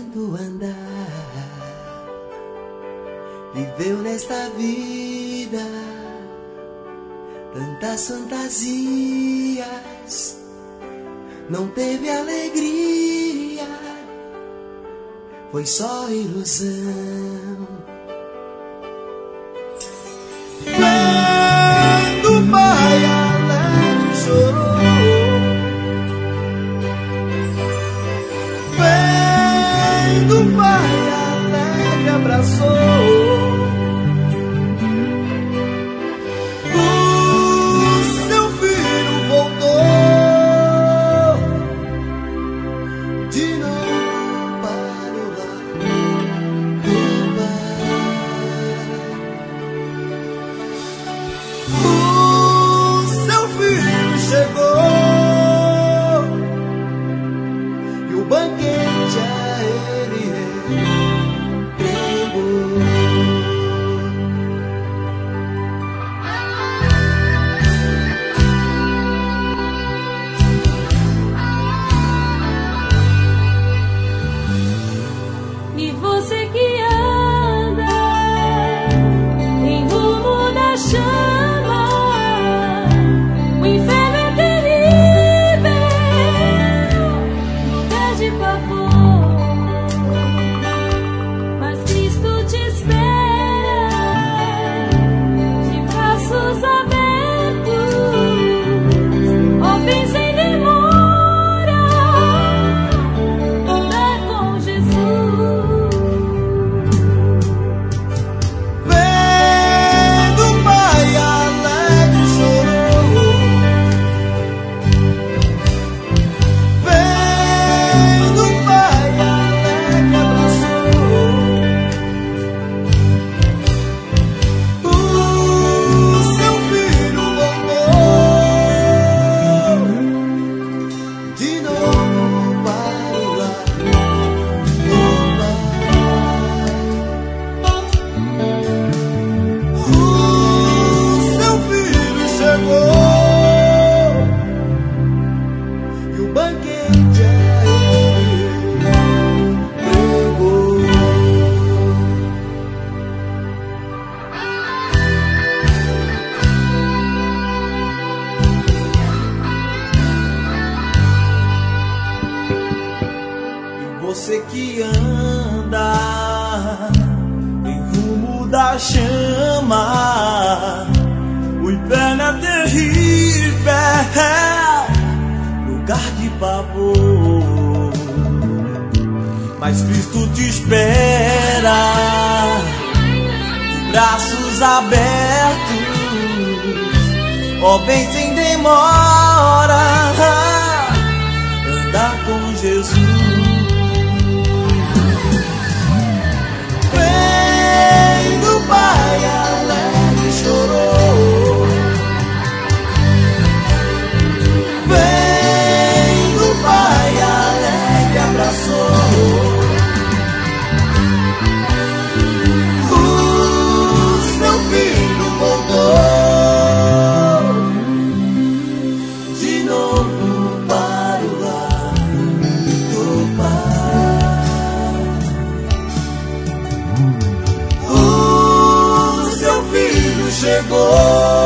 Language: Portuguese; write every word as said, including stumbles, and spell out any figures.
aprendendo a andar, viveu nesta vida tantas fantasias, não teve alegria, foi só ilusão. Quando o pai alegre chorou, quando o pai alegre abraçou, o seu filho voltou de novo para o lar do pai. O seu filho chegou e o banquete a ele entregou. E você que anda em rumo da chama, o inferno é terrível, lugar de pavor, mas Cristo te espera de braços abertos. Ó, vem sem demora, andar com Jesus. Vendo o pai alegre chorou, vendo o pai alegre abraçou, o seu filho voltou de novo para o lar do pai. O seu filho chegou e o banquete a ele pregou. E você que anda em rumo da chama, o inferno é terrível, lugar de pavor, mas Cristo te espera de braços abertos. Ó, vem sem demora, andar com Jesus. Quando o pai alegre chorou, quando o pai alegre abraçou, o seu filho voltou de novo para o lar do pai. O seu filho chegou